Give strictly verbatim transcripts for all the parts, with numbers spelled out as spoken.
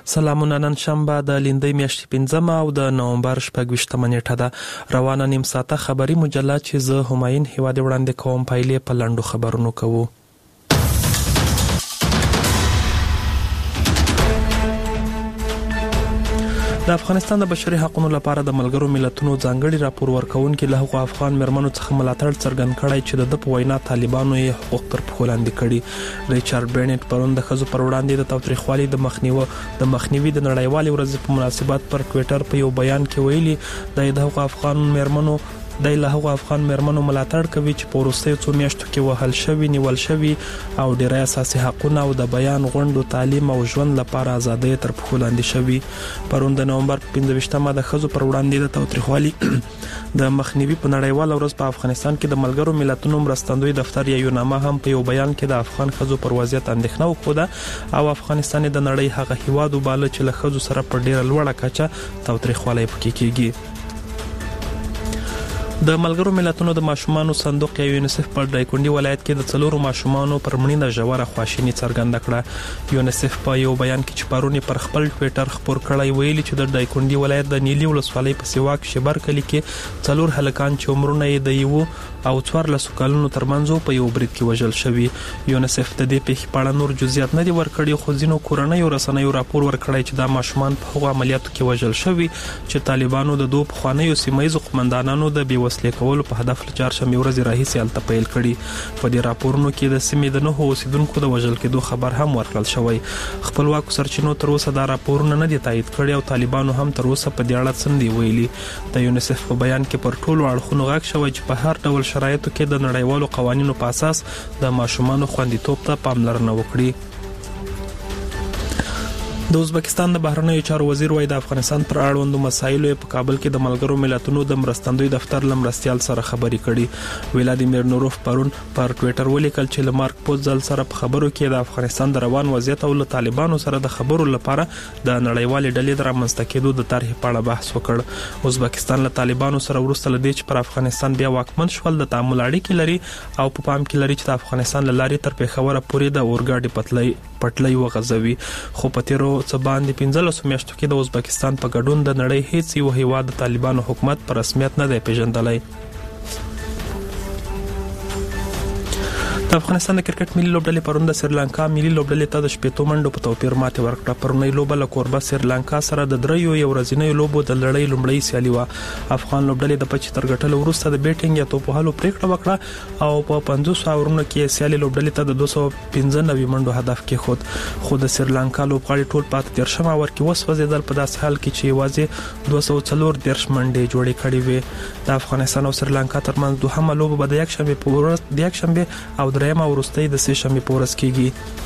سلامونه. نن شنبه د لیندۍ میاشتې پنځمه او د نومبر شپږ ویشتمه نیټه ده. روانه نیم ساعته خبري مجله چې زه همایون هیواد وړاندې کوم پایلې په لنډو خبرونو کوو. د افغانستان د بشري حقوقو لپاره د ملګرو ملتونو ځانګړي راپور ورکونکي له هغو افغان مېرمنو څخه ملاتړ څرګند کړی چې د ده په وینا طالبانو یې حقوق تر پښو لاندې کړي. ریچارډ برنټ پرون د ښځو پر وړاندې د تاوتریخوالي د مخنیوي د مخنیوي د نړیوالې ورځې په مناسبت پر ټویټر په یو بیان کې ویلي د هغو افغان مېرمنو د له هغو افغان مېرمنو ملاتړ کوي چې په وروستیو څو میاشتو کې وهل شوي، نیول شوي او ډېری اساسي حقونه او د بیان، غونډو، تعلیم او ژوند لپاره ازادۍ تر پښو لاندې شوي. پرون د نومبر په پنځه ویشتمه د ښځو پر وړاندې د تاوتریخوالي د مخنیوي په نړیواله ورځ په افغانستان کې د ملګرو ملتونو مرستندوی دفتر یا یونامه هم په یو بیان کې د افغان ښځو پر وضعیت اندېښنه وښوده او افغانستان د نړۍ هغه هیواد وباله چې له ښځو سره په ډېره لوړه کچه تاوتریخوالی پکې کېږي. د ملګرو ملتونو د ماشومانو صندوق یا یونیسف په دایکنډي ولایت کې د څلورو ماشومانو پر مړینه ژوره خواشیني څرګنده کړه. یونیسف په یو بیان کې چې پرون پر خپل ټویټر خپور کړی ویلي چې د دایکنډي ولایت د نیلي ولسوالۍ په سیواک شبر کلي کې څلور هلکان چې عمرونه یې د یو او څوارلسو کلونو ترمنځ په یو برید کې وژل شوي. یونیسف د دې پیښې په اړه نور جزئیات نه دي ورکړي، خو ځینو کورنیو رسنیو راپور ورکړی چې دا ماشومان په هغو عملیاتو کې وژل شوي چې طالبانو د دوه پخوانیو سیمه‌ییزو قومندانانو د بې وسلې کولو په هدف له چهارشنبې ورځې راهیسې هلته پیل کړي. په دې راپورونو کې د سیمې د نهو اوسیدونکو د وژل کېدو خبر هم ورکړل شوی. خپلواکو سرچینو تر اوسه دا راپورونه نه دي تایید کړي او طالبانو هم تر اوسه په دې اړه څه نه دي ویلي. د یونیسف په بیان کې پر ټولو اړخونو غږ شوی چې په هر ډول شرایطو کې د نړیوالو قوانینو په اساس د ماشومانو خوندیتوب ته پاملرنه وکړي. د ازبکستان د بهرنیو چارو وزیر وايي د افغانستان پر اړوندو مسایلو په کابل کې د ملګرو ملتونو د مرستندوی دفتر لمرستيال سره خبرې کړي. ولادیمیر نوروف پرون پر ټویټر ولیکل چې لمارک پوزل سره په خبرو کې د افغانستان د روان وضعیت او له طالبانو سره د خبرو لپاره د نړیوالې ډلې د رامنځته کېدو د طرحې په اړه بحث وکړ. ازبکستان له طالبانو سره وروسته لدې چې پر افغانستان بیا واکمن شول د تعامل اړیکې لري او په پام کې لري چې د افغانستان له لارې تر پیښوره پورې د اورګاډي پټلۍ پټلۍ وغځوي. خو په تیرو څه باندې پنځلسو میاشتو کې د ازبکستان په ګډون د نړۍ هیڅ یو هیواد د طالبانو حکومت په رسمیت نه دی پیژندلی. د افغانستان د کرکټ ملي لوبډلې پرون د سریلانکا ملي لوبډلې ته د شپږو منډو په توپیر ماتې ورکړه. پرونی لوبه له کوربه سریلانکا سره د دریو یو ورځنیو لوبو د لړۍ لومړۍ سیالي وه. افغان لوبډلې د پچې تر ګټلو وروسته د بیټینګ یا توپ وهلو پریکړه وکړه او په پنځوس اورونو کې سیالي لوبډلې ته د دوه سوه پنځه نوي منډو هدف کېښود. خو د سریلانکا لوبغاړي ټول په اته دېرشم اور کې وسوځېدل په داسې حال کې چې یوازې دوه سوه څلور دېرش منډې جوړې کړې وې. د افغانستان او سریلانکا ترمنځ دوهمه لوبه به د یکشنبې په ورځ د یکشنبې او درېیمه وروستۍ د سه شنبې په ورځ کېږي.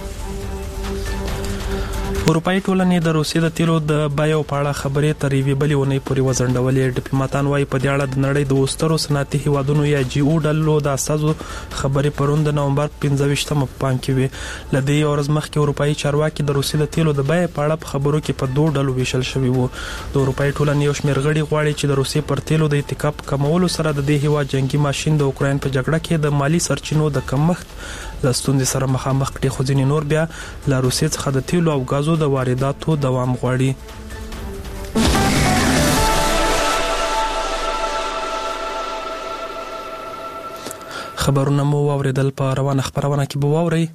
اروپایي ټولنې د روسیې د تیلو د بیو په اړه خبرې تر یوې بلې اونۍ پورې وځنډولې. ډیپلوماتان وايي په دې اړه د نړۍ د وسترو صنعتي هیوادونو یا جی او ډلو د استازو خبرې پرون د نومبر پنځه ویشتمه په پام کې وې. له دې یو ورځ مخکې اروپایي چارواکي د روسیې د تیلو د بیې په اړه په خبرو کې په دوه ډلو ویشل شوي وو. د اروپایي ټولنې یو شمېر غړي غواړي چې د روسیې پر تیلو د اتکا په کمولو سره د دې هیواد جنگي ماشین د اوکراین په جګړه کې د مالی سرچینو د کمښت له ستونزې سره مخامخ کړي. خو ځینې نور بیا له روسیې څخه د تیلو او غازو د وارداتو دوام غواړي. خبرونه مو واوریدل. په روانه خبرونه کې به واورئ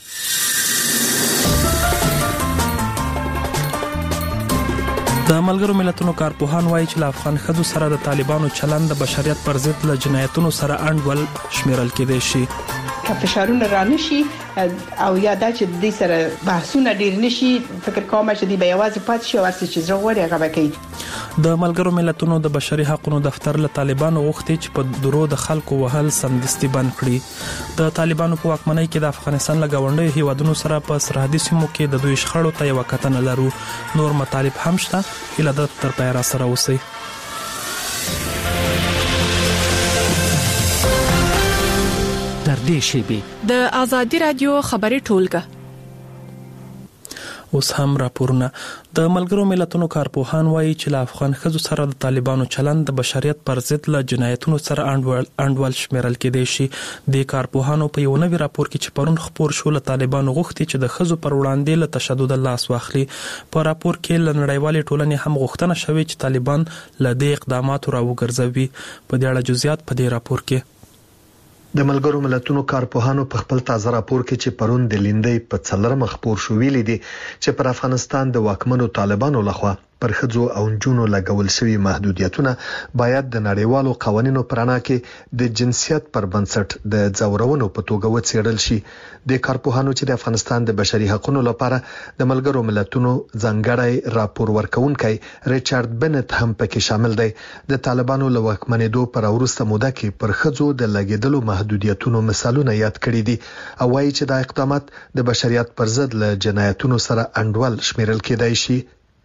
د ملګرو ملتونو کارپوهان وایي چې له افغان ښځو سره د طالبانو چلند د بشریت پر ضد له جنایتونو سره انډول شمیرل کېدای شي. که فشارونه را نشي او یا دا چې د دې سره بحثونه ډیر نشي، فکر کوم چې دی به یوازې پاتې شي او ورڅ چې زړه غوړي هغه کوي. د ملګرو ملتونو د بشري حقوقو دفتر له طالبانو غوښتي چې په درو د خلکو وهل سمدستي بند کړي. د طالبانو په واکمنۍ کې د افغانستان له ګاونډیو هیوادونو سره په سرحدي سیمو کې د دوی شخړو ته یو کتنه لرو. نور مطالب هم شته، هیله ده تر پایه را سره اوسئ. در دې شیبې د ازادي رادیو خبري ټولګه اوس هم راپورونه. د ملګرو ملتونو کارپوهان وایي چې له افغان ښځو سره د طالبانو چلند د بشریت پر ضد له جنایتونو سره انډول شمیرل کېدای شي. د کارپوهانو په یو نوي راپور کې چې پرون خپور شو، له طالبانو غوښتي چې د ښځو پر وړاندې له تشدد لاس واخلي. په راپور کې له نړیوالې ټولنې هم غوښتنه شوې چې طالبان له دې اقداماتو راوګرځوي. په دې اړه جزئیات په دې راپور کې. د ملګرو ملتونو کارپوهانو په خپل تازه راپور کې چې پرون د لیندۍ په څلرم خپور شو ویلي دي چې پر افغانستان د واکمنو طالبانو لخوا پر ښځو او نجونو لګول شوی محدودیتونه باید د نړیوالو قوانینو پرانا کې د جنسیت پر بنسټ د ځورونو په توګه وڅېړل شي. د کارپوهانو چې د افغانستان د بشري حقوقو لپاره د ملګرو ملتونو ځانګړی راپور ورکونکي ریچارډ بنت هم پکې شامل دی. د طالبانو له واکمنېدو پر وروسته موده کې پر ښځو د لګیدلو محدودیتونو مثالونه یاد کړي دي او وايي چې دا اقدامات د بشریت پر ضد له جنایتونو سره انډول شمیرل کېدای شي.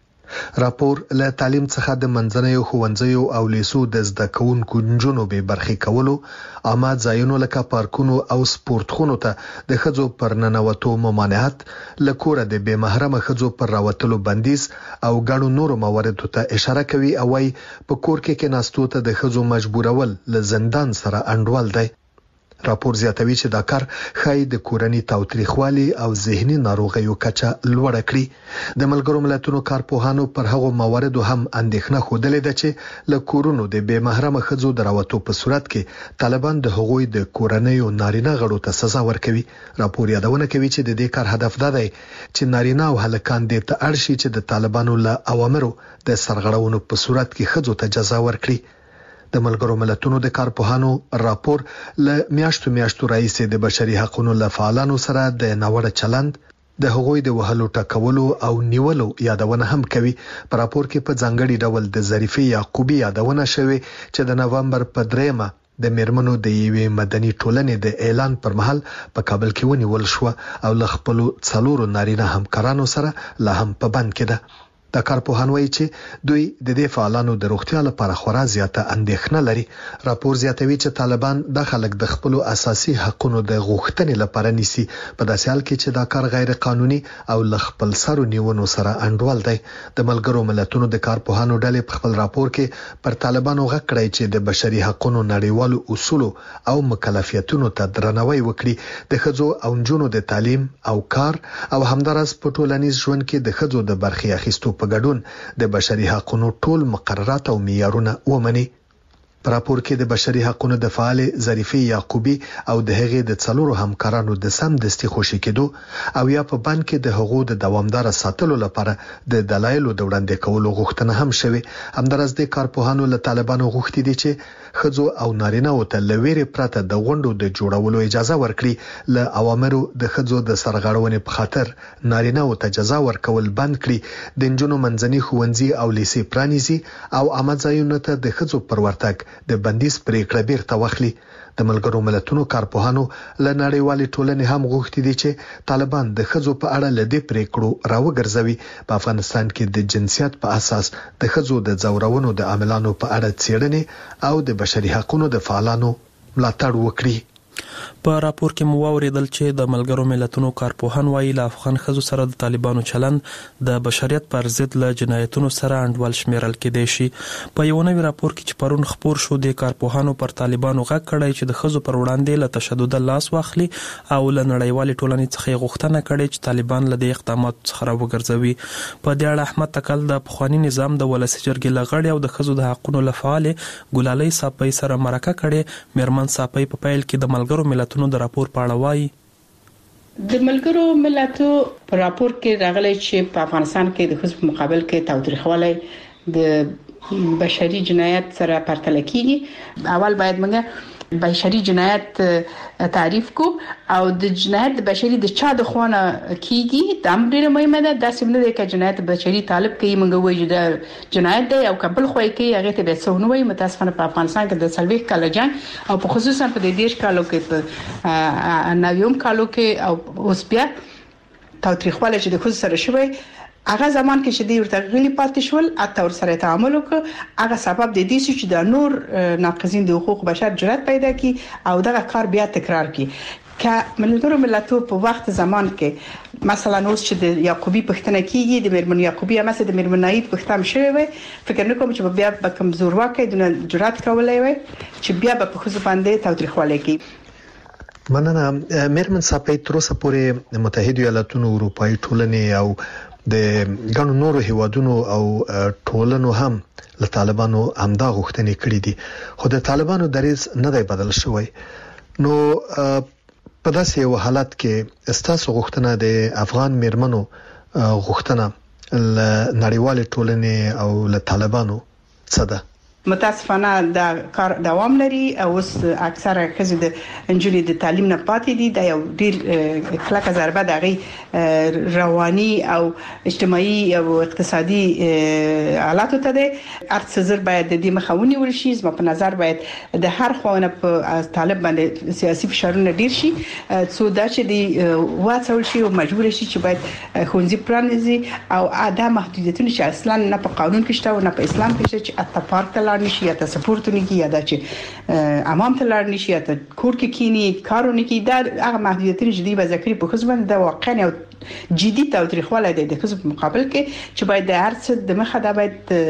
راپور له تعلیم څخه د منځنیو ښوونځیو او لیسو د زده کوونکو نجونو به برخې کولو، عامه ځایونو لکه پارکونو او سپورت خونو ته د ښځو پر ننوتو ممانعت، لکوره د بې محرمه ښځو پر راوتلو بندیز او ګڼو نورو مواردو ته اشاره کوي او وايي په کور کې کې ناستو ته د ښځو مجبورول له زندان سره انډول دی. راپور زیاتوي چې دا کار ښایي د کورنۍ تاوتریخوالي او ذهني ناروغیو کچه لوړه کړي. د ملګرو ملتونو کارپوهانو پر هغو مواردو هم اندېښنه خوده ده چې له کورونو د بې محرمه ښځو دراوتو په صورت کې طالبان د هغوی د کورنۍ نارینه غړو ته سزا ورکوي. راپور یادونه کوي چې د دې کار هدف دا دی چې نارینه او هلکان دې ته اړ شي چې د طالبانو له اوامرو د سرغړونو په صورت کې ښځو ته جزا ورکړي. د ملګرو ملتونو د کارپوهانو راپور له میاشتو میاشتو راځي د بشري حقوقو لفعالانو سره د ناوړه چلند، د هغوی د وهلو ټکولو او نیولو یادونه هم کوي. په راپور کې په ځانګړي ډول د ظریفې یعقوبی یادونه شوې چې د نوامبر په دریمه د میرمنو د یوې مدني ټولنې د اعلان پر مهال په کابل کې ونیول شو او له خپل څلورو نارینه همکارانو سره لا هم په بند کې ده. د کارپوهان وایي چې دوی د دې فعالانو د روغتیا لپاره خورا زیاته اندېښنه لري. راپور زیاتوي چې طالبان د خلک د خپل اساسي حقوقو د غوښتنې لپاره نیسي، په داسې حال کې چې دا کار غیر قانوني او ل خپل سرو نیونو سره انډول دی. د ملګرو ملتونو د کارپوهانو ډلې په خپل راپور کې پر طالبانو غږ کړی چې د بشري حقوقو نړیوالو اصولو او مکلفیتونو ته درناوی وکړي، د ښځو او نجونو د تعلیم او کار او همدارس په ټولنیز ژوند کې د ښځو د برخې اخیستو په ګډون د بشري حقوقو ټول مقررات او معیارونه ومني. په راپور کې د بشري حقوقو د فعال ظریفې یعقوبی او د هغې د څلورو همکارانو د سم دستي خوشي کېدو او یا په بند کې د حقوقو د دوامدار ساتلو لپاره د دلایلو د وړاندې کولو غوښتنه هم شوه. همدارس د کارپوهانو له طالبانو غوښتي دي چې ښځو او نارینه او ته لویری پرته د غونډو د جوړولو اجازه ورکړي، له اوامرو د ښځو د سرغړونې په خاطر نارینه او ته جزا ورکول بند کړي، د نجونو منځني ښوونځي او لیسې پرانیزي او عامه ځایونو ته د ښځو پر ورتګ د بندیز پریکړه بیرته واخلي. د ملګرو ملتونو کارپوهانو له نړیوالې ټولنې هم غوښتي دي چې طالبان د ښځو په اړه لدې پریکړو راوګرځوي. په افغانستان کې د جنسیت په اساس د ښځو د ځورونو د عاملانو په اړه څېړنې او د بشري حقوقو د فعالانو ملاتړ وکړي. په راپور کې مو واوریدل چې د ملګرو ملتونو کارپوهان وایي له افغان ښځو سره د طالبانو چلند د بشریت پر ضد له جنایتونو سره انډول شمیرل کېدای شي. په یو نوي راپور کې چې پرون خپور شو، د کارپوهانو پر طالبانو غږ کړی چې د ښځو پر وړاندې له تشدد لاس واخلي او له نړیوالې ټولنې څخه غوښتنه کړې چې طالبان له دې اقداماتو څخه راوګرځوي. په دې اړه احمد تکل د پخوانی نظام د ولسی جرګې لغړی او د ښځو د حقوقو لفعال ګلالۍ صاحب سره مرکه کړې. میرمن صاحب په پیل کې د ملګرو ملتونو د راپور په اړه وایي. د ملګرو ملتونو په راپور کې راغلی چې په افغانستان کې د ښځو په مقابل کې تاوتریخوالی د بشري جنایت سره پرتله کیږي. اول باید موږ بشري جنایت تعریف کو او د جنایت بشري د چا د خوانه کیږي دا ډیره مهمه ده. دا سیمه ده چې جنایت بشري طالب کوي موږ وایو دا جنایت دی او قبل خوای کوي هغه ته به څونه وایي. متاسفانه په افغانستان کې د سلويخ کال جنگ او په خصوصا په دې دیش کالو کې په نویم کالو کې او اوس بیا تاوتریخواله چې د خود سره شوی هغه زمان کې چې دی ورته غلي پاتې شول اته ور سره تعامل وکړ، هغه سبب د دې چې د نور ناقضین د حقوق بشر جرأت پیدا کی او دغه کار بیا تکرار کی. که ملګرو ملتونو په وخت زمان کې مثلا اوس چې د یعقوبي پښتنه کیږي د میرمن یعقوبي هم د میرمن ناید پښتم شوی وي فکر نه کوم چې بیا به کمزور واکې د جرأت کولای وي چې بیا به په خصوص باندې تاوتریخوالی کوي. مننه میرمن صاحب. تر اوسه پورې متحده ایالاتونو اروپאי ټولنې او د ګڼو نورو هیوادونو او ټولنو هم له طالبانو همدا غوښتنې کړې دي خو د طالبانو دریځ نه دی بدل شوی. نو په داسې یو حالت کې استاسو غوښتنه د افغان میرمنو غوښتنه له نړیوال ټولنې او له طالبانو څه ده؟ متاسفانه دا کار دوام لري او اوس اکثره خزي د انجلي د تعلیم نه پاتې دي دا یو ډیر کلکه ضربه دغه رواني او اجتماعي او اقتصادي حالات ته ده. ارڅزر باید د دې مخاوني ورشي. زما په نظر باید د هر خوانه په طالب باندې سیاسي فشارونه ډیر شي څو دا چې دی واڅول شي او مجبور شي چې باید خونځي پرانځي او ادا محدودیتونه چې اصلا نه په قانون کې شته او نه په اسلام کې شته چې اتفاق ته نشي یا ته سپورت نه کیږي دا چې امام ته لار نشي یا ته کور کې کینی کارونه کې دا هغه محدودیتونه چې دی به ذکر په خصوص د واقع نه جدي تاوتریخوالی دی د خصوص مقابل کې چې باید د هر څه د مخه دا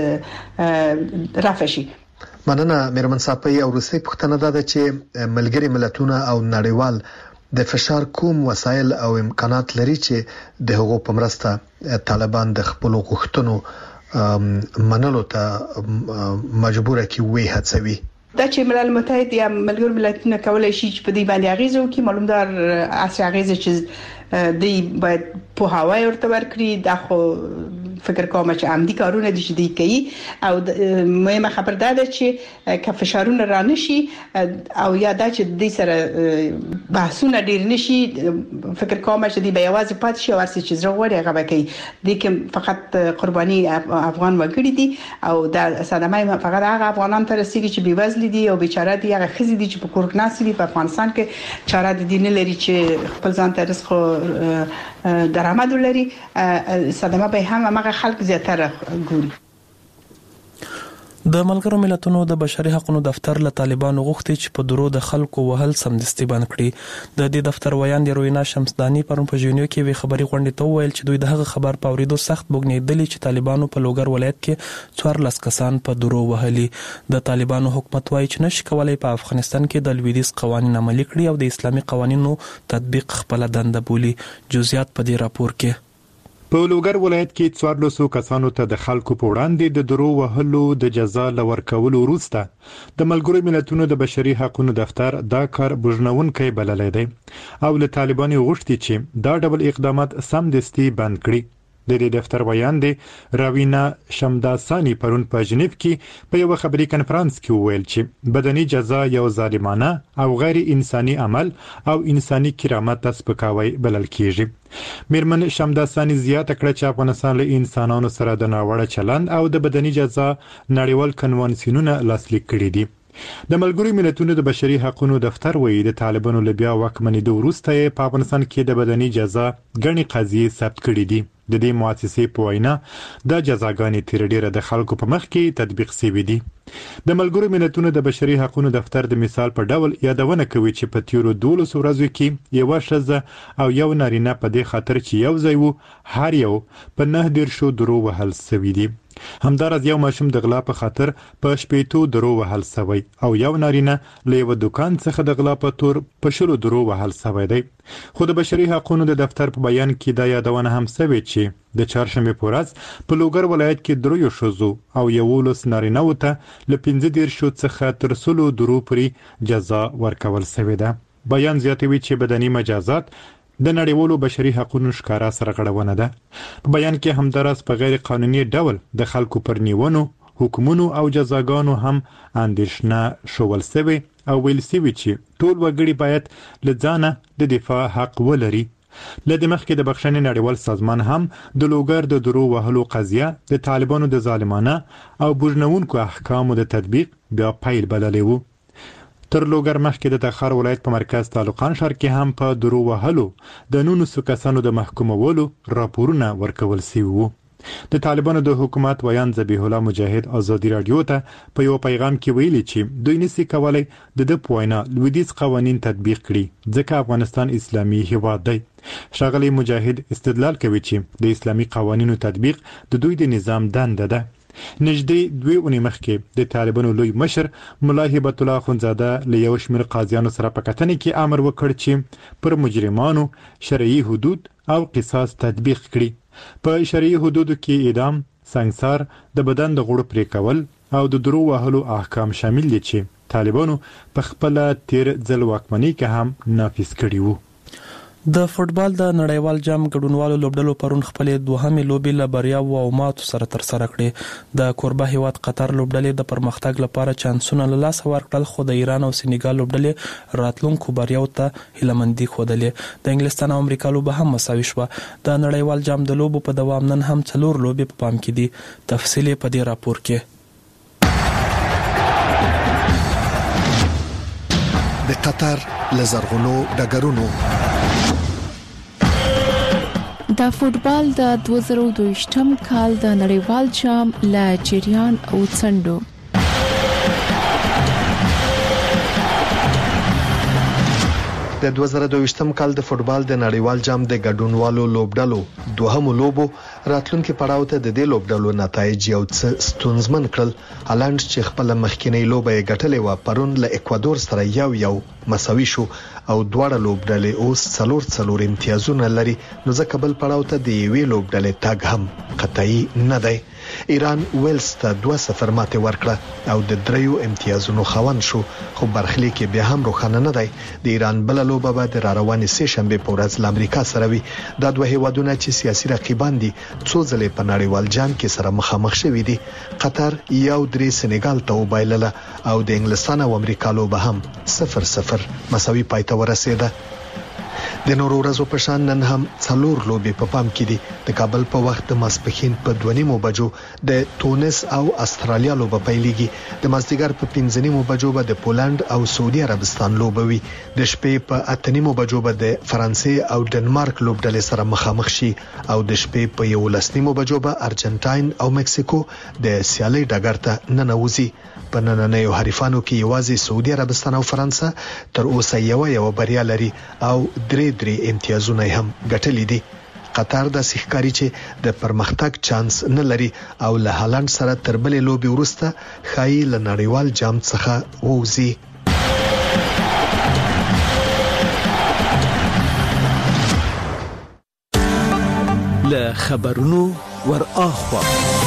باید رافع شي. مننه میرمن صاحب. او روسي پښتنه ده چې ملګری ملتونه او نړیوال د فشار کوم وسایل او امکانات لري چې د هغو په مرسته طالبان د خپل غوښتنو منلو ته مجبور کی وی هڅوي. دا چې ملل متحد یا ملګرو ملتونه کولای شي چې په دې باندې اغیزه وکړي. معلومدار اصلي اغیزه چې دی باید په هواي ورته ورکړي. دا خو فکر کوم چې عمدي کارونه دي چې دی کوي او مهمه خبر ده چې که فشارونه را نشي او یا دا چې د سره بحثونه ډیر نشي فکر کوم چې دی به یوازې پات شي او ورسې چې زړه وړي هغه کوي. د کوم فقط قرباني افغان وګړي دي او دا صدمه فقط هغه افغانان ته رسیدي چې بیوزل دي او بیچاره دي هغه خزي دي چې په کور کې ناس دي په افغانستان کې چاره دي نه لري چې خپل ځان ته رزق درآمد ولري. صدمه به هم هغه خلک زیاتره ګوري. د ملګرو ملتونو د بشري حقوقو دفتر له طالبانو غوښتي چې په درو د خلکو وهل سمدستي بند کړي. د دې دفتر ویان دی روینا شمسدانی پرون په ژونیو کې وی خبري غونډې ته ویل چې دوی د هغه خبر په اوریدو سخت بوګنیدلی چې طالبانو په لوګر ولایت کې څوارلس کسان په درو وهلي. د طالبانو حکومت وايي چې نشي کولای په افغانستان کې د لویدیز قوانین عملي کړي او د اسلامي قوانینو تطبیق خپل دنده بولي. جزئیات په دې راپور کې. په لوګر ولایت کې څوارلسو کسانو ته د خلکو په وړاندې د درو وهلو د جزا لور کولو وروسته د ملګرو ملتونو د بشري حقوقو دفتر دا کار بوجنونکي بللی دی او له طالبانو غوښتي چې دا ډول اقدامات سمدستي بند کړي. د دې دفتر بیان دی راوینا شمداسانی پرون په جنیف کې په یو خبري کانفرنس کې وویل چې بدني جزا یو ظالمانه او غیر انساني عمل او انساني کرامت ته سپکاوی بلل کیږي. میرمن شمداسانی زیاته کړه چې افغانستان له انسانانو سره د ناوړه چلند او د بدني جزا نړیوال کنوانسیونونه لاسلیک کړي دي. د ملګرو ملتونو د بشري حقوقو دفتر وایي د طالبانو له بیا واکمنۍ وروسته په افغانستان کې د بدني جزا غني قضیې ثبت کړي دي. د دې مؤسسې په وینا د جزاګانې تیر ډیره د خلکو په مخ کې تطبیق شوې دي. د ملګرو ملتونو د بشري حقوقو دفتر د مثال په ډول یادونه کوي چې په تیرو دولس ورځو کې یو ښځه او یو نارینه په دې خاطر چې یو ځای وو هر یو په نه ډیر شو درو وهل شوی دي. همدارس یو ماشوم د غلا په خاطر په شپېتو درو وهل شوی او یو نارینه له یو دکان څخه د غلا په تور په شلو درو وهل شوی دی. خو د بشري حقوقو د دفتر په بیان کې دا یادونه هم شوې چې د چهارشنبه په ورځ په لوګر ولایت کې درو شوزو او یولس نارینه وته له پنځه دیر شو څخه تر سلو درو پورې جزا ورکول شوې ده. بیان زیاتوي چې بدني مجازات د نړیوالو بشري حقوقو ښکارا سرغړونه ده. په بیان کې همدارس په غیر قانوني ډول د خلکو پر نیونو حکومونو او جزاګانو هم اندېښنه شول شوی او ویل شوی چې ټول وګړي باید له ځانه د دفاع حق ولري. لدې مخکې د بخښنې نړیوال سازمان هم د لوګر د درو وهلو قضیه د طالبانو د ظالمانه او بوجنونکو احکامو د تطبیق بیا پیل بللی وو. تر لوګر مخکې د تخار ولایت په مرکز تعلقان ښار کې هم په درو وهلو د نولسو کسانو د محکومولو راپورونه ورکول شوي وو. د طالبانو د حکومت ویان ذبیح الله مجاهد ازادي رادیو ته په یو پیغام کې ویلي چې دوی نشي کولای د د پوینه لویدیز قوانین تطبیق کړي ځکه افغانستان اسلامي هیواد دی. ښاغلی مجاهد استدلال کوي چې د اسلامي قوانینو تطبیق د دوی د نظام دنده ده. نږدې دوی اونۍ مخکې د طالبانو لوی مشر ملا هبت الله اخونزاده له یو شمېر قاضیانو سره په کتنې کې امر وکړ چې پر مجرمانو شرعي حدود او قصاص تطبیق کړي. په شرعي حدودو کې اعدام، سنګسار، د بدن د غوړو پرې کول او د درو وهلو احکام شامل دي چې طالبانو په خپل تیر ځل واکمنۍ کې هم نافذ کړي وو. د فوټبال د نړیوال جام ګډونوالو لوبډلو پرون خپلې دوهمې لوبې له بریاوو او ماتو سره ترسره کړې. د کوربه هیواد قطر لوبډلې د پرمختګ لپاره چانسونه له لاسه ورکړل، خو د ایران او سینیګال لوبډلې راتلونکو بریاوو ته هیلهمندي ښودلې. د انګلستان او امریکا لوبه هم مساوي شوه. د نړیوال جام د لوبو په دوام نن هم څلور لوبې په پام کې دي. تفصیل په دې راپور کې. د قطر لزرغونو ډګرونو د فوټبال د دوه زره دوه کال د نړیوال جام له جریان او څنډو د دوه زره دوه کال د فوټبال د نړیوال جام د ګډونوالو لوبډلو دوهمو لوبو راتلونکي پړاو ته د دې لوبډلو نتایج یو څه ستونزمن کړل. هالند چې خپل مخکینی لوبه یې ګټلې و پرون له اکوادور سره یو یو مساوي شو او دواړه لوبډلې اوس څلور څلور امتیازونه لري، نو ځکه بل پړاو ته د یوې لوبډلې تګ هم قطعي نه دی. ایران ویلز ته دوه صفر ماته ورکړه او د دریو امتیازونو خاوند شو، خو برخلیک بیا هم روښانه نه دی. د ایران بل لوبه به د راروانې سه شنبه په ورځ له امریکا سره وي. دا دوه هیوادونه چې سیاسي رقیبان دي څو ځلې په نړیوال جام کې سره مخامخ شوي دي. قطر یو درې سینیګال ته وبایلله او د انګلستان او امریکا لوبه هم صفر صفر مساوي پای ته ورسېده. د نورو ورځو په شان نن هم څلور لوبې په پام کې دي. د کابل په وخت د ماسپښین په دوه نیمو بجو د تونس او استرالیا لوبه پیلېږي. د مازدیګر په پنځه نیمو بجو به د پولند او سعودي عربستان لوبه وي. د شپې په اته نیمو بجو به د فرانسې او ډنمارک لوبډلې سره مخامخ شي او د شپې په یولس نیمو بجو به ارجنټاین او مکسیکو د سیالي ډګر ته ننوځي. په نننیو حریفانو کې یوازې سعودي عربستان او فرانسه تر اوسه یو یو بریا لري او درې درې امتیازونه هم ګټلې دي. قطر د سیخکاری چې د پرمختګ چانس نه لري او له هالند سره تر بلې لوبې وروسته خایي له نړیوال جام څخه ووځي. له خبرونو ور اخوا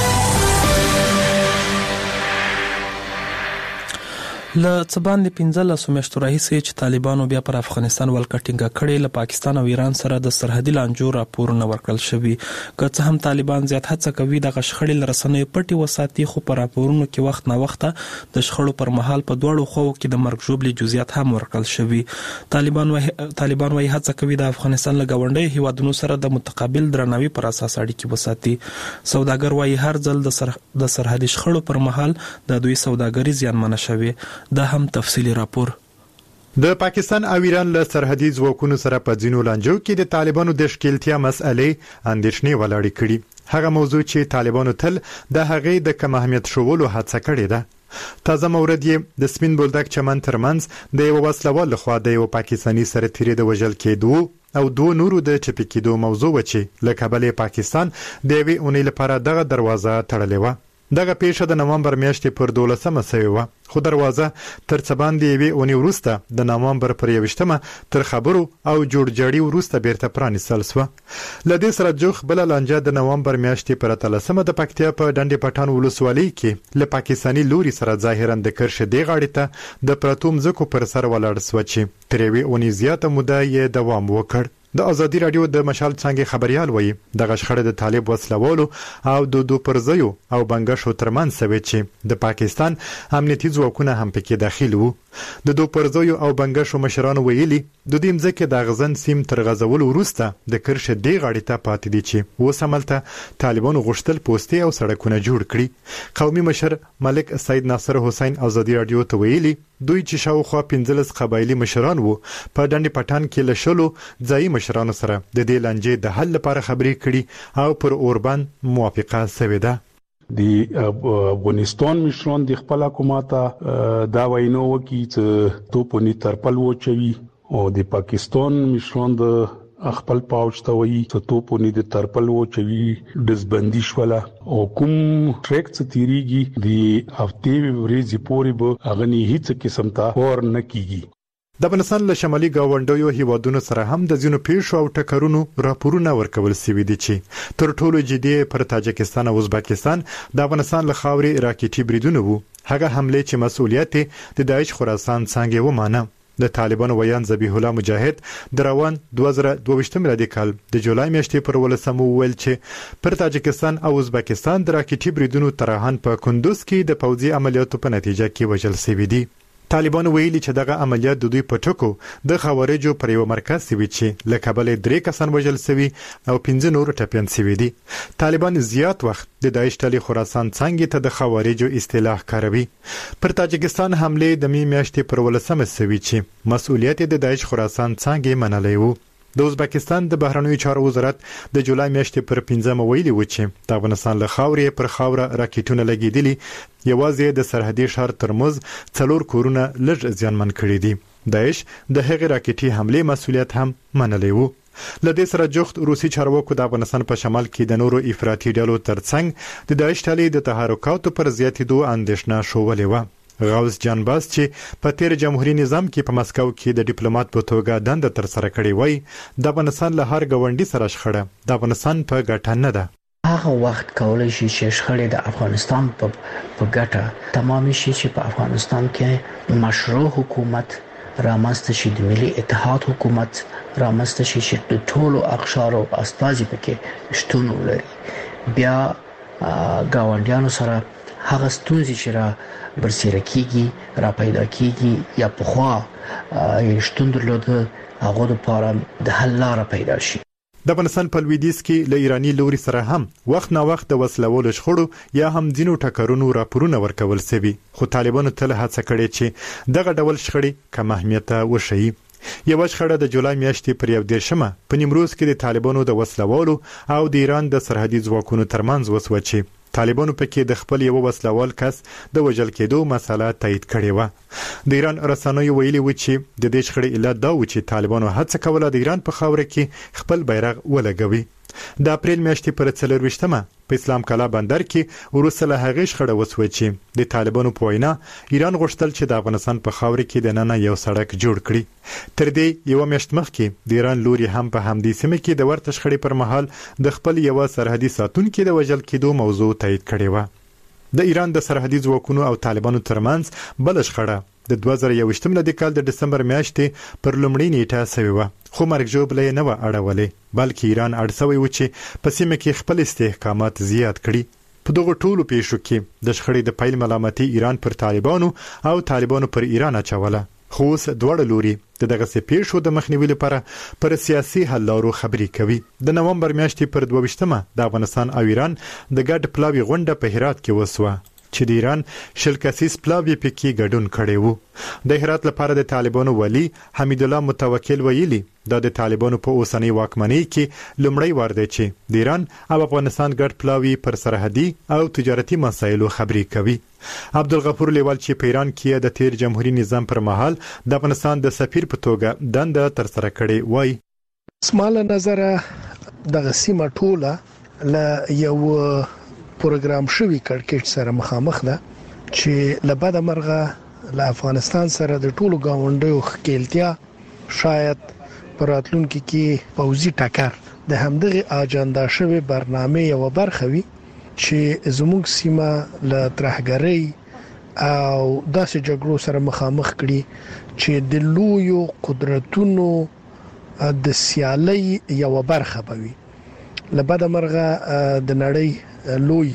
له څبان د پنځلسو میاشتو راهیسې چې طالبانو بیا پر افغانستان ولکټینګه کړې، له پاکستان او ایران سره د سرحدي لانجو راپورونه ورکړل شوي. که څه هم طالبان زیات هڅه کوي د شخړې له رسنیو پټې وساتي، خو په راپورونو کې وخت نه وخت د شخړو پر مهال په دواړو خواو کې د مرګ ژوبلې جزئیات هم ورکړل شوي. طالبان وایي طالبان وایي هڅه کوي د افغانستان له ګاونډي هیوادونو سره د متقابل درناوي پر اساس اړیکې وساتي. سوداګر وایي هر ځل د سر د سرحدي شخړو پر مهال د دوی سوداګري زیانمنه شوي. دا هم تفصیلی راپور. د پاکستان او ایران له سرحدي ځواکونو سره په ځینو لانجو کې د طالبانو د ښکیلتیا مسئلې اندېښنې ولاړې کړي. هغه موضوع چې طالبانو تل د هغې د کم اهمیت شولو هڅه کړې ده. تازه مورد یې د سپین بولدک چمن ترمنځ د یو وسلوال لخوا د یو پاکستانی سره تیرې د وژل کېدو او دوه نورو د چپی کېدو موضوع و چې له کابل پاکستان د یوې اونۍ لپاره دغه دروازه تړلې و. دغه پیښه د نومبر میاشتې پر دولسمه سوې وه، خو دروازه تر څه باندې یوې اونۍ وروسته د نومبر پر یویشتمه تر خبرو او جوړجاړي وروسته بیرته پرانیستل شوه. له دې سره جوخ بله لانجه د نومبر میاشتې پر اتلسمه د پکتیا په ډنډې پټان ولسوالۍ کې له پاکستاني لوري سره ظاهرا د کرښې دې غاړې ته د پرتو مځکو پر سر ولاړ شوه چې تر یوې اونۍ زیاته موده یې دوام وکړ. د ازادي رادیو د مشال څنګه خبريال وایي دغه شخړه د طالب وسلوالو او د دو پرځیو او بنګشو ترمنځ سوي چې د پاکستان امنیتي ځواکونه هم پکې داخل وو. د دو پرځیو او بنګشو مشرانو ویلي د دې مځکه د غزن سیم تر غزول وروسته د کرښې دی غاړې ته پاتې دي چې وسملته طالبانو غشتل پوسټي او سړکونه جوړ کړي. قومي مشر ملک سید ناصر حسین ازادي رادیو ته ویلي دوی چې شاوخوا پنځلس قبایلی مشران وو په ډنډې پټان کې لشلو ځایي مشرانو سره د دې لانجې د حل لپاره خبرې کړي او پر اوربان موافقه شوې ده. د افغانستان مشران د خپل حکومت دا وینو وکي چې توپونی ترپل وچوي او د پاکستان مشران د خپل پاوچ ته وایي چې توپونی د ترپل وچوي دزبندي شوله او کوم ټریک څه تیریږي د هفته ورځې پورې به اغنی هیڅ قسم ته ور نه کیږي. د افغانستان له شمالي گاونډیو هیوادونو سره هم د ځینو پیښو او ټکرونو راپورونه ورکول شوي دي چې تر ټولو جدي پر تاجکستان او ازبکستان د افغانستان له خاورې راکټي بریدونه وو. هغه حمله چې مسؤلیت د داعش خراسان څنګه ومانه. د طالبانو ویان ذبیح الله مجاهد د روان دوه زره دوه ویشت میلادي کال د جولای میاشتې پر ولسمو ویل چې پر تاجکستان او ازبکستان د راکټي بریدونو ترهان په کندوز کې د پوځي عملیاتو په نتیجه کې وژل شوي دي. طالبانو ویلي چې دغه عملیات د دوی په ټکو د خوارجو پر یو مرکز سوي چې له کابل درې کسان وژل شوي او پنځه نور ټپيان شوي دي. طالبان زیات وخت د داعش ډلې خراسان څنګه ته د خوارجو اصطلاح کاروي. پر تاجکستان حمله د می میاشتې پر ولسمه شوي چې مسؤلیت د داعش خراسان څنګه منلای وو. د ازبکستان د بهرنیو چارو وزارت د جولای میاشتې پر پنځمه ویلي و چې د افغانستان له خاورې پر خاوره راکټونه لګیدلي یوازې د سرحدي شهر ترمز څلور کورونه لږ زیانمن کړي دي. داعش د هغې راکټي حمله مسؤلیت هم منلی و. لدې سره جوخت روسي چارواکو د افغانستان په شمال کې د نورو افراطي ډلو ترڅنګ د داعش ډلې د تحرکاتو پر زیاتېدو اندېښنه شوولې وه. غوث جان باز چې په تیر جمهوریت نظام کې په مسکو کې د ډیپلوماټ په توګه دنده تر سره کړې وای د افغانستان له هر غونډي سره شخړه د افغانستان په ګټه نه ده. هغه وخت کولای شي چې شخړې د افغانستان په په ګټه تمام شي چې په افغانستان کې مشروع حکومت رامنځته شي، د ملي اتحاد حکومت رامنځته شي چې د ټولو اقشارو استازي پکې شتون ولري. بیا ګاونډیانو سره هغه ستونزې چې را برسېره کیږي را پیدا کیږي یا په خوا شتون درلوده هغه لپاره د حل لاره پیدا شي. د افغانستان په لویدیځ کې له ایرانی لوري سره هم وخت نا وخت د وسلوالو شخړو یا هم ځینو ټکرونو راپورونه ورکول شوي، خو طالبانو تل هڅه کړې چې دغه ډول شخړې کم اهمیته وشي. یو شخړه د جولای میاشتې پر یو دیرشمه په نیمروز کې د طالبانو د وسلوالو او د ایران د سرحدي ځواکونو ترمنځ وسوه چې طالبانو پکې د خپل یو وسلوال کس د وژل کېدو مسله تایید کړې و. د ایران رسنیو ویلي و چې د دې شخړې علت دا و چې طالبانو هڅه کوله د ایران په خاوره کې خپل بیرغ ولګوي. د اپریل میاشتې پر څلور ویشتمه په اسلام کلا بندر کې وروسته له هغې شخړه وسوه چې د طالبانو په وینا ایران غوښتل چې د افغانستان په خاوره کې د ننه یو سړک جوړ کړي. تر دې یو میاشت مخکې د ایران لوري هم په همدې سیمه کې د ورته شخړې پر مهال د خپل یو سرحدي ساتونکو د وژل کېدو موضوع تایید کړې و. د ایران د سرحدي ځواکونو او طالبانو ترمنځ بل شخړه د دوه زره یو د کال د دسمبر میاشتې پر لومړۍ نیټه شوې و، خو مرګ ژوبله نه و اړولې، بلکې ایران اړ شوی و چې په سیمه کې خپل استحکامات زیات کړي. په دغه ټولو پیښو کې د شخړې د پیل ملامتي ایران پر طالبانو او طالبانو پر ایران اچوله، خو اوس دواړه لوري د دغه پیښو د مخنیوي لپاره پر سیاسي حل لارو خبرې کوي. د نومبر میاشتې پر دوه ویشتمه د افغانستان او ایران د ګډ پلاوي غونډه په هرات کې وسوه چې د ایران شل کسیز پلاوی پکې ګډون کړی وو. د هرات لپاره د طالبانو ولی حمید الله متوکل ویلي دا د طالبانو په اوسنۍ واکمنۍ کې لومړی وار دی چې د ایران او افغانستان ګډ پلاوی پر سرحدي او تجارتي مسایلو خبرې کوي. عبدالغفور لیوال چې په ایران کې د تیر جمهوریت نظام پر مهال د افغانستان د سفیر په توګه دنده تر سره کړې وای. سماله نظر د سیمه ټوله ل یو پروګرام شوی کړکېټ سره مخامخ ده چې لبد مرغه له افغانستان سره د ټولو گاونډیو خکېلتیا شاید پراتلونکو کې پوزي ټکر د همدغه اجنډا شوی برنامه یو برخه وي چې زموږ سیمه له ترهګرۍ او داسې جګړو سره مخامخ کړي چې د لویو قدرتونو د سیالۍ یو برخه بوي. لبد مرغه د نړۍ لوی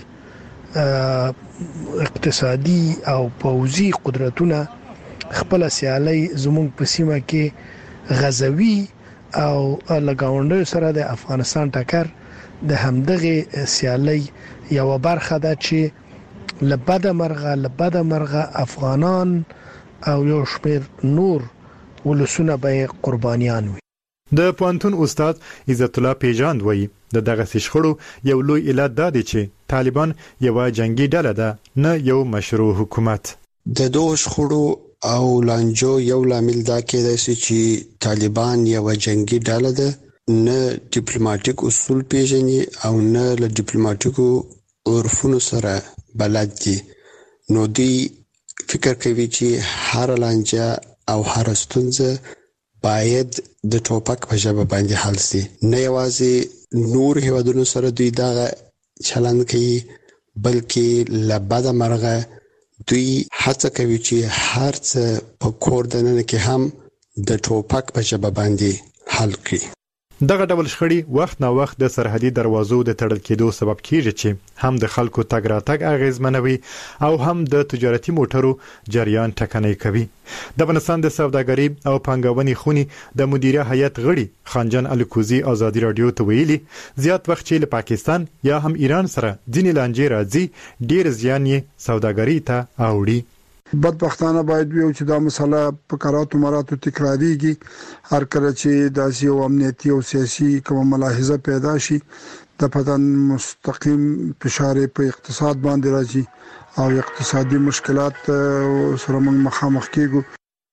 اقتصادي او پوځي قدرتونه خپل سیالي زموږ په سیمه کې غزوي او لګاونډي سره د افغانستان ټکر د همدغه سیالي یو برخه ده چې لبد مرغه لبد مرغه افغانان او یو شمیر نور ولسونه به قربانیان وي. د پوهنتون استاد عزت الله پیجاند وایي د دغه شخړو یو لوی علت دا دی چې طالبان یو جنگي ډله ده نه یو مشروع حکومت. د دوه شخړو او لانجو یو لامل دا کېدای چې طالبان یو جنگي ډله ده، نه ډیپلوماټیک اصول پیژني او نه له ډیپلوماټیکو عرفونو سره بلد دي. نو دوی فکر کوي چې هر لانجه او هر ستونزه باید د ټوپک په ژبه باندې حل شي. نه یوازې نور هیوادونو سره دوی دا چلند کوي، بلکې لبد مرغه دوی هڅه کوي چې هر څه په کور دننه کې هم د ټوپک په ژبه باندې حل کړي. دغه ډول شخړې وخت نه وخت د سرحدي دروازو د تړل کېدو سبب کیږي چې هم د خلکو تګ راتګ اغیزمنوي او هم د تجارتي موټرو جریان ټکنۍ کوي. د افغانستان د سوداګرۍ او پانګونې خونی د مدیره هیئت غړي خانجان الکوزي ازادي رادیو ته ویلي زیات وخت چې له پاکستان یا هم ایران سره ځینې لانجې راځي ډیر زیان یې سوداګرۍ ته اوړي. بدبختانه باید ویو چې دا مسله په قراراتو مراتو تکراریږي. هر کله چې داسې یو امنیتي او سیاسي کوم ملاحظه پیدا شي د پدن مستقیم فشار په اقتصاد باندې راځي او اقتصادي مشکلات سره موږ مخامخ کیږو.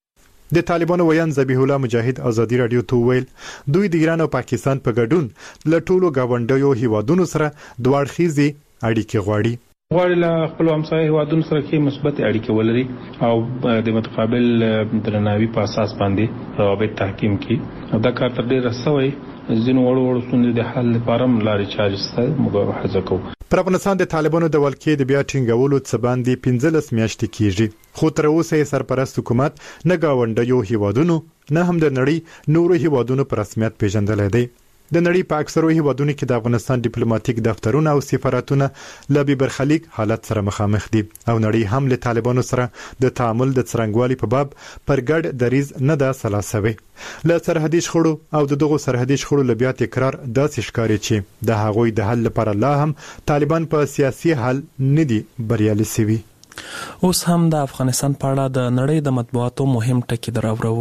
د طالبانو ویان ذبیح الله مجاهد ازادي رادیو ته ویل دوی د ایران او پاکستان په ګډون له ټولو گاونډیو هیوادونو سره دوه اړخیزې اړیکې غواړي. غواړي له خپل همسایه هیوادونو سره کې مثبت اړیکې ولري او د متقابل درناوي په اساس باندې روابط تحکیم کړي. دا کار تر ډیره سوی ځینو وړو وړو ستونزو د حل لپاره لارې چارې سته موږ هڅه کوو. پر افغانستان د طالبانو د ولکې د بیا ټینګولو څخه باندې پنځلس میاشتې کیږي، خو تر اوسه یې سرپرست حکومت نه گاونډیو هیوادونو نه هم د نړۍ نورو هیوادونو په رسمیت پیژندل دی. د نړۍ په اکثرو هیوادونو کې د افغانستان ډیپلوماټیک دفترونه او سفارتونه له بې برخلیک حالت سره مخامخ دي او نړۍ هم له طالبانو سره د تعامل د څرنګوالي په باب پر ګډ دریز نه ده سلاسوي. له سرحدي شخړو او د دغو سرحدي شخړو له بیا تکرار داسې ښکاري چې د هغوی د حل لپاره لا هم طالبان په سیاسي حل نه دي بریالي شوي. اوس هم د افغانستان په اړه د نړۍ د مطبوعاتو مهم ټکي دراوړو.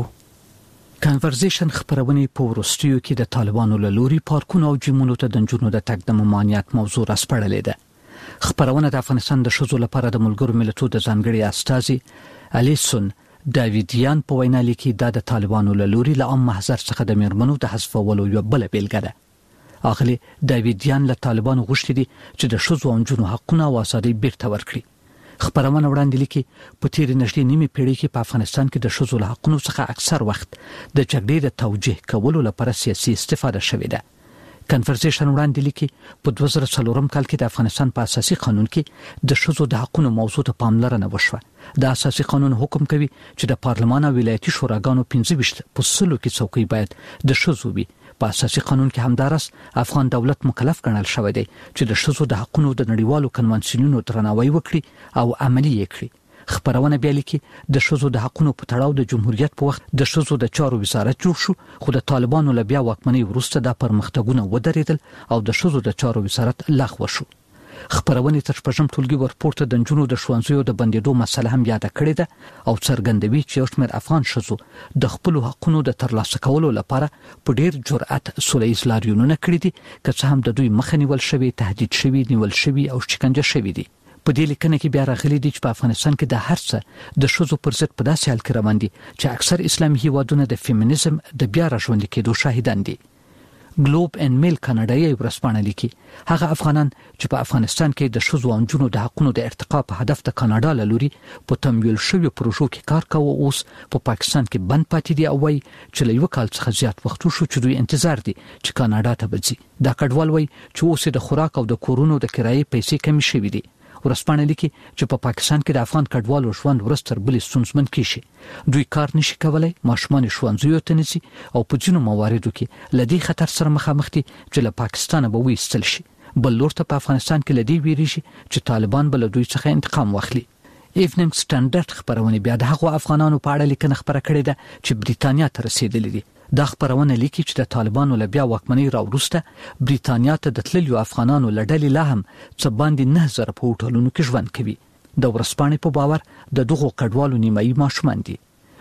کنورزیشن خبرونه په ورستیو کې د طالبانو له لوري پارکونو او جیمونو ته د جنونو د تګ د ممانعت موضوع راسپړلې ده. خبرونه د افغانستان د شذو لپاره د ملګرو ملتونو د ځانګړي استازي الیسون داویدیان په وینا لیکي دا د طالبانو له لوري له عام محضر څخه د میرمنو د حذفولو یو بل بیلګه ده. اخلي داویدیان له طالبانو غوښتي دي چې د شذو او جنونو حقونه او ازادي بیرته ورکړي. خبرونه وړاندې لیکي په تیر نږدې نیمه پیړۍ کې په افغانستان کې د شذو له حقونو څخه اکثر وخت د جګړې د توجیه کولو لپاره سیاسي استفاده شوې ده. کنورزیشن وړاندې لیکي په دوه زره څلورم کال کې د افغانستان په اساسي قانون کې د شذو د حقونو موضوع ته پاملرنه وشوه. د اساسي قانون حکم کوي چې د پارلمان او ولایتي شوراګانو پنځه ویشت په سلو کې څوکۍ باید د شذو وي. په اساسي قانون کې همدارس افغان دولت مکلف ګڼل شوی دی چې د شذو د حقونو د نړیوالو کنوانسیونونو درناوی وکړي او عملی یې کړي. خبرونه بیا لیکي د شذو د حقونو په تړاو د جمهوریت په وخت د شذو د چارو وزارت جوړ شو، خو د طالبانو له بیا واکمنۍ وروسته د پرمختګونه ودرېدل او د شذو د چارو وزارت لغوه شو. خبرونه تر شپږم ټولګي ورپورته د جنونو د ښوونځیو د بندیدو مسله هم یاد کړې ده او څرګندوي چې یو شمېر افغان شذو د خپل حقونو د ترلاسه کولو لپاره په ډیر جرأت سولهییز لاریونونه کړي دي، که څه هم د دوی مخه نیول شوی، تهدید شوی، نیول شوی او شکنجه شوی دي. په دې لیکنه کې بیا راغلي دي چې په افغانستان کې د هر څه د شذو پر ضد په داسې حال کې روان دي چې اکثر اسلامي هیوادونه د فیمینیزم د بیا راژوندي کېدو شاهدان دي. ګلوب ان میل کاناډایي ورسپانه لیکي هغه افغانان چې په افغانستان کې د شذو او نجونو د حقونو د ارتقا په هدف د کاناډا له لوري په تمویل شویو پروژو کې کار کوي اوس په پاکستان کې بند پاتې دي او وايي چې له یو کال څخه زیات وخت شو چې دوی انتظار دي چې کاناډا ته وځي. دا کډوال وايي چې اوس د خوراک او د کورونو د کرایې پیسې کمی شوې دي. ورسپانه لیکي چې په پاکستان کې د افغان کډوالو ژوند ورستر بل ستونزمن کیږي. دوی کار نشي کولای، ماشومان ښوونځیو ته نشي او په ځینو مواردو کې لدی خطر سره مخامخ دي چې له پاکستان به وېستل شي. بل لور ته په افغانستان کې لدی ویریږي چې طالبان بل دوی څخه انتقام واخلي. ایوننګ سټانډرډ خبرونه بیا د هغو افغانانو په اړه لیکنه خبره کړې ده چې بریتانیا ته رسیدلې دي. دا خبرونه لیکي چې د طالبانو له بیا واکمنۍ راوروسته بریتانیا ته د تللیو افغانانو له ډلې لا هم څه باندې نه زره په هوټلونو کې ژوند کوي. د ورسپانې په باور د دغو کډوالو نیمایي ماشومان دي.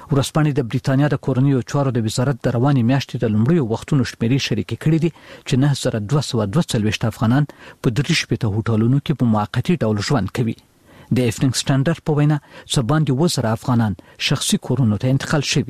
ورسپانې د بریټانیا د کورنیو چارو د وزارت د رواني میاشتې د لومړیو وختونو شمیرې شریکې کړې دي چې نه زره دوه سوه دوه څلوېښت افغانان په درې شپېته هوټلونو کې په موقتي ډول ژوند کوي. د ایفننګ سټانډرډ په وینا څه باندې وزره افغانان شخصي کورونو ته انتقال شوي